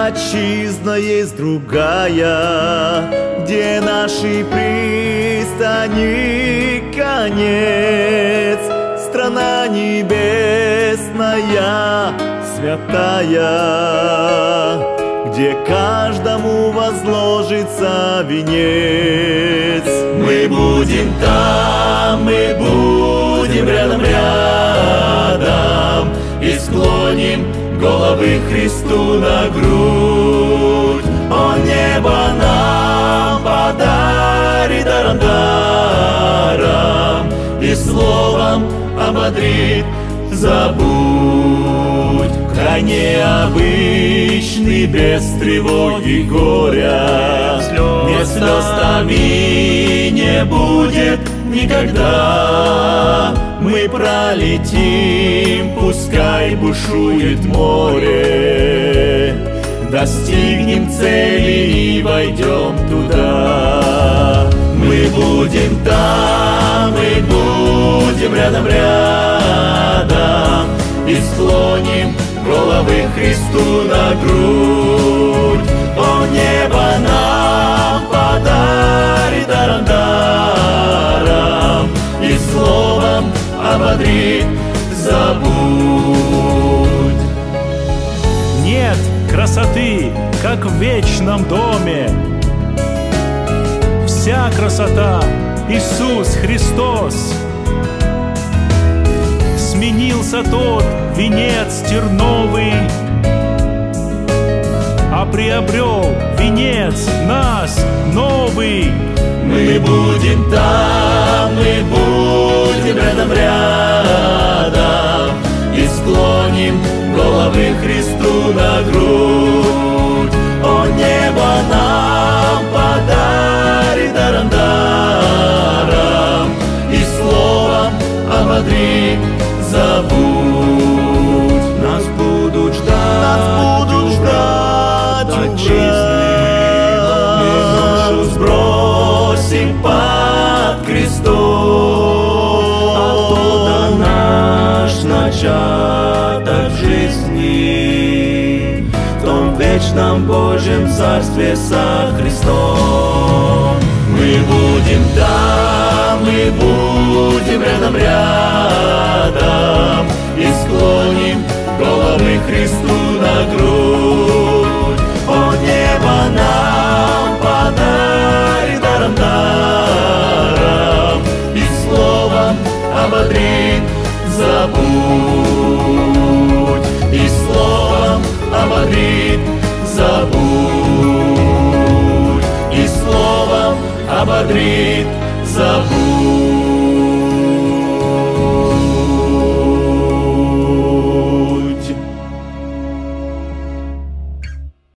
отчизна есть другая, где нашей пристани конец. Страна небесная, святая, где каждому возложится венец. Мы будем там, мы будем рядом, и склоним головы Христу на грудь. Он небо нам подарит даром, и словом ободрит. Забудь край необычный, без тревоги, горя. Нет слез там и не будет никогда. Мы пролетим, пускай бушует море, достигнем цели и войдем туда. Мы будем там, мы будем рядом, и склоним головы Христу на грудь. О, небо нам подарит даром, и словом ободрит. Забудь. Нет красоты, как в вечном доме. Вся красота — Иисус Христос. Сменился тот венец терновый, а приобрел венец нас новый. Мы будем там, мы будем рядом, и склоним головы Христу на грудь. О, небо нам подарит даром, и словом ободрит. Забудь, нас будут ждать отчизны. Мы ношу сбросим под крестом, а то наш начаток жизни в том вечном Божьем Царстве со Христом. Мы будем там, мы будем рядом, и склоним головы Христу на грудь. О, небо нам подарит даром, и словом ободрит. Забудь, и словом ободрит. Забудь, и словом ободрит. Забудь.